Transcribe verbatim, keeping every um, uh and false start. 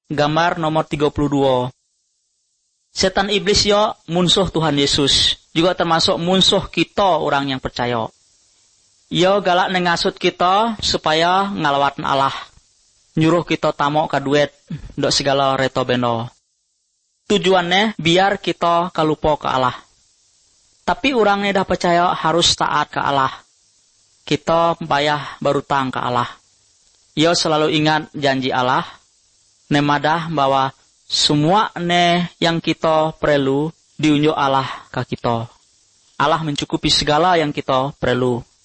gambar nomor tiga puluh dua. Setan iblis yo musuh Tuhan Yesus, juga termasuk musuh kita orang yang percaya. Yo galak nengasut kita supaya ngalawat Allah. Nyuruh kita tamok ka duit, dok segala reto beno. Tujuannya biar kita kalupo ke Allah. Tapi orangnya dah percaya harus taat ke Allah. Kita bayar berutang ke Allah. Yo selalu ingat janji Allah. Nemadah bahwa semua ne yang kita perlu diunjuk Allah ke kita. Allah mencukupi segala yang kita perlu.